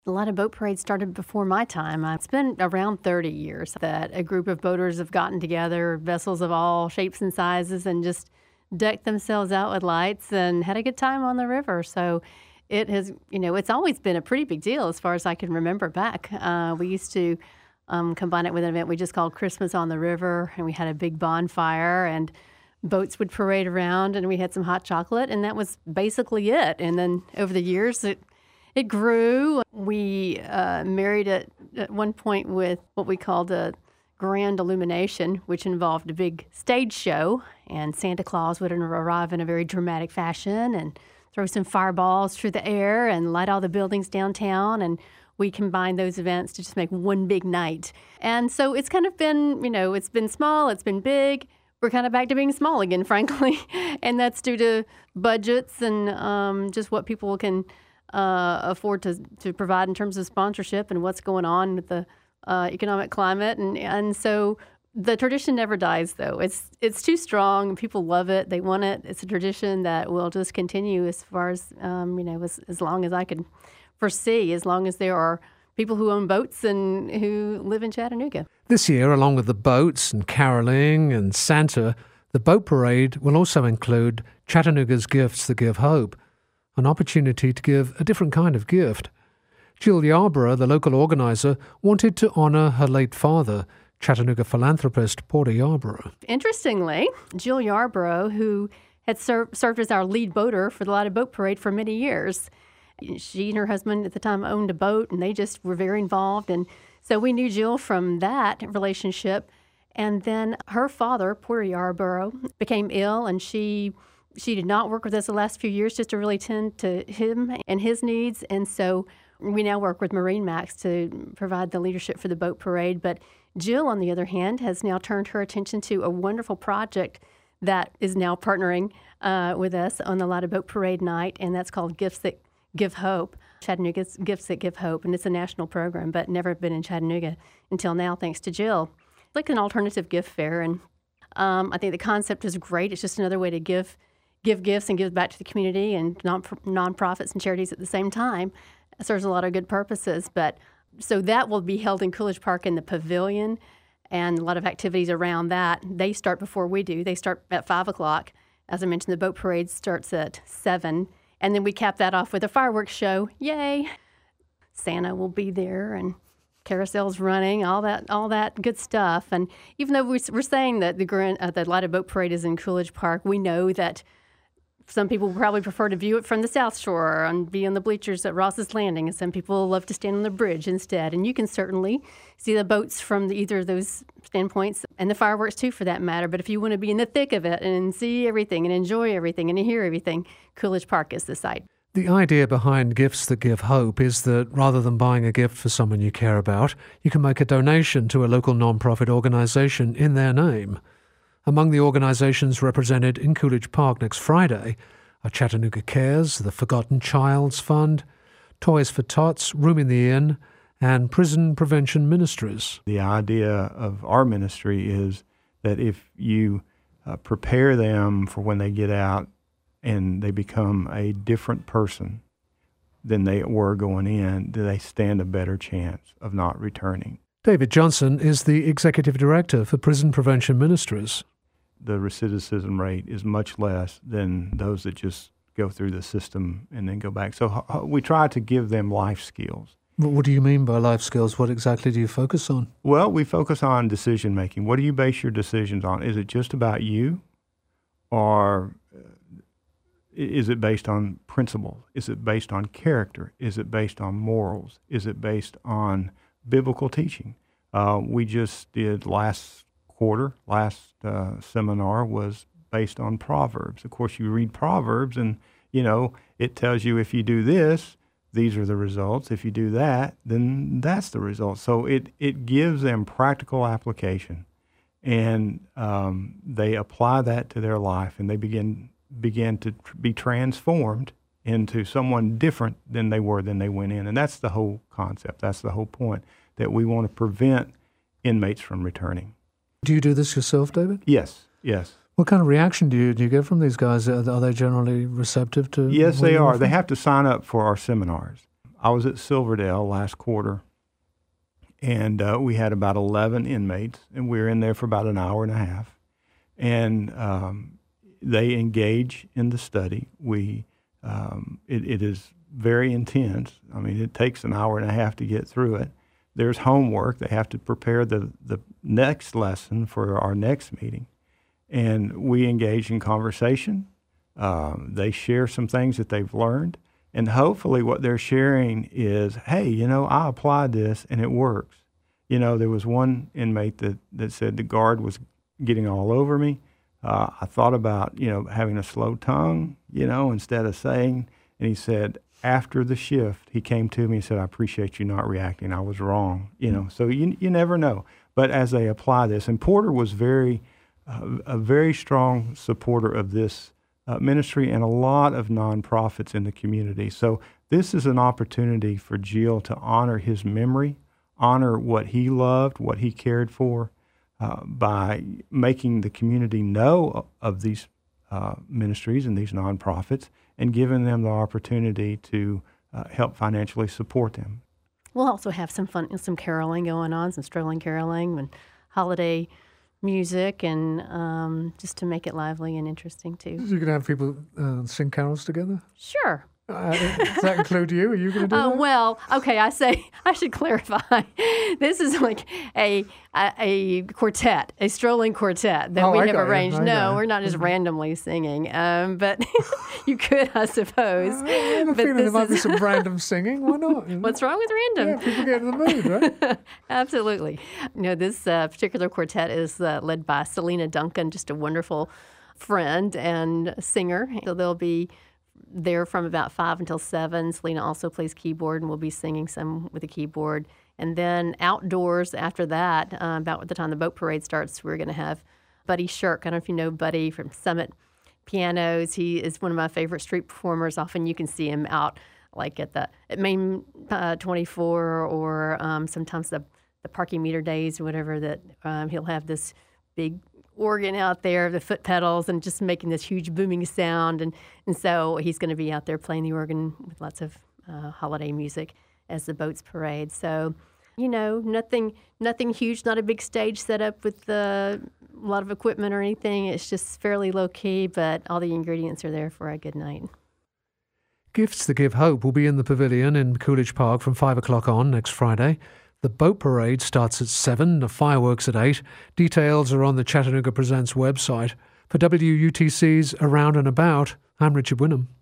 A lot of boat parades started before my time. It's been around 30 years that a group of boaters have gotten together, vessels of all shapes and sizes, and just decked themselves out with lights and had a good time on the river. So it has, it's always been a pretty big deal as far as I can remember back. We used to combine it with an event we just called Christmas on the River, and we had a big bonfire, and boats would parade around, and we had some hot chocolate, and that was basically it. And then over the years, it grew. We married it at one point with what we called a grand illumination, which involved a big stage show, and Santa Claus would arrive in a very dramatic fashion and throw some fireballs through the air and light all the buildings downtown, and we combined those events to just make one big night. And so it's kind of been, it's been small, it's been big. We're kind of back to being small again, frankly, and that's due to budgets and just what people can afford to provide in terms of sponsorship and what's going on with the economic climate. And so the tradition never dies, though. It's too strong. People love it. They want it. It's a tradition that will just continue as far as, as long as I could foresee, as long as there are people who own boats and who live in Chattanooga. This year, along with the boats and caroling and Santa, the boat parade will also include Chattanooga's Gifts That Give Hope, an opportunity to give a different kind of gift. Jill Yarborough, the local organizer, wanted to honor her late father, Chattanooga philanthropist Porter Yarborough. Interestingly, Jill Yarborough, who had served as our lead boater for the Light Boat Parade for many years, she and her husband at the time owned a boat, and they just were very involved. And so we knew Jill from that relationship. And then her father, Porter Yarborough, became ill, and she did not work with us the last few years just to really tend to him and his needs. And so we now work with MarineMax to provide the leadership for the boat parade. But Jill, on the other hand, has now turned her attention to a wonderful project that is now partnering with us on the Light Boat Parade night, and that's called Gifts That Give Hope, Chattanooga's Gifts That Give Hope. And it's a national program, but never been in Chattanooga until now, thanks to Jill. It's like an alternative gift fair, and I think the concept is great. It's just another way to give gifts and give back to the community and nonprofits and charities at the same time. It serves a lot of good purposes. But so that will be held in Coolidge Park in the pavilion, and a lot of activities around that. They start before we do. They start at 5 o'clock. As I mentioned, the boat parade starts at 7. And then we cap that off with a fireworks show. Yay! Santa will be there, and carousels running, all that good stuff. And even though we're saying that the Light Boat Parade is in Coolidge Park, we know that some people probably prefer to view it from the South Shore and be on the bleachers at Ross's Landing, and some people love to stand on the bridge instead. And you can certainly see the boats from either of those standpoints, and the fireworks too, for that matter. But if you want to be in the thick of it and see everything and enjoy everything and hear everything, Coolidge Park is the site. The idea behind Gifts That Give Hope is that rather than buying a gift for someone you care about, you can make a donation to a local nonprofit organization in their name. Among the organizations represented in Coolidge Park next Friday are Chattanooga Cares, the Forgotten Child's Fund, Toys for Tots, Room in the Inn, and Prison Prevention Ministries. The idea of our ministry is that if you prepare them for when they get out and they become a different person than they were going in, they stand a better chance of not returning. David Johnson is the Executive Director for Prison Prevention Ministries. The recidivism rate is much less than those that just go through the system and then go back. So we try to give them life skills. What do you mean by life skills? What exactly do you focus on? Well, we focus on decision making. What do you base your decisions on? Is it just about you, or is it based on principles? Is it based on character? Is it based on morals? Is it based on biblical teaching? We just did last seminar was based on Proverbs. Of course, you read Proverbs and, it tells you if you do this, these are the results. If you do that, then that's the result. So it gives them practical application, and they apply that to their life, and they begin to be transformed into someone different than they were when they went in. And that's the whole concept. That's the whole point, that we want to prevent inmates from returning. Do you do this yourself, David? Yes. What kind of reaction do you get from these guys? Are they generally receptive to? Yes, they are. They have to sign up for our seminars. I was at Silverdale last quarter, and we had about 11 inmates, and we were in there for about an hour and a half. And they engage in the study. It is very intense. I mean, it takes an hour and a half to get through it. There's homework. They have to prepare the next lesson for our next meeting. And we engage in conversation. They share some things that they've learned. And hopefully what they're sharing is, hey, I applied this and it works. There was one inmate that said the guard was getting all over me. I thought about, having a slow tongue, instead of saying, and he said, after the shift, he came to me and said, I appreciate you not reacting. I was wrong, so you never know. But as they apply this, and Porter was a very strong supporter of this ministry and a lot of nonprofits in the community. So this is an opportunity for Jill to honor his memory, honor what he loved, what he cared for, by making the community know of these ministries and these nonprofits and giving them the opportunity to help financially support them. We'll also have some fun, some caroling going on, some strolling caroling and holiday music, and just to make it lively and interesting too. You can have people sing carols together? Sure. Does that include you? Are you going to do that? Well, okay, I should clarify. This is like a quartet, a strolling quartet that we have arranged. No, we're not just randomly singing, but you could, I suppose. I have a feeling there might be some random singing. Why not? What's wrong with random? Yeah, people get in the mood, right? Absolutely. This particular quartet is led by Selena Duncan, just a wonderful friend and singer. So they'll be there from about 5 until 7. Selena also plays keyboard and will be singing some with the keyboard. And then outdoors after that, about the time the boat parade starts, we're going to have Buddy Shirk. I don't know if you know Buddy from Summit Pianos. He is one of my favorite street performers. Often you can see him out like at Main 24 or sometimes the parking meter days or whatever, that he'll have this big organ out there, the foot pedals, and just making this huge booming sound. And so he's going to be out there playing the organ with lots of holiday music as the boats parade. So, nothing huge, not a big stage set up with a lot of equipment or anything. It's just fairly low-key, but all the ingredients are there for a good night. Gifts that Give Hope will be in the pavilion in Coolidge Park from 5 o'clock on next Friday. The boat parade starts at 7, the fireworks at 8. Details are on the Chattanooga Presents website. For WUTC's Around and About, I'm Richard Wynnum.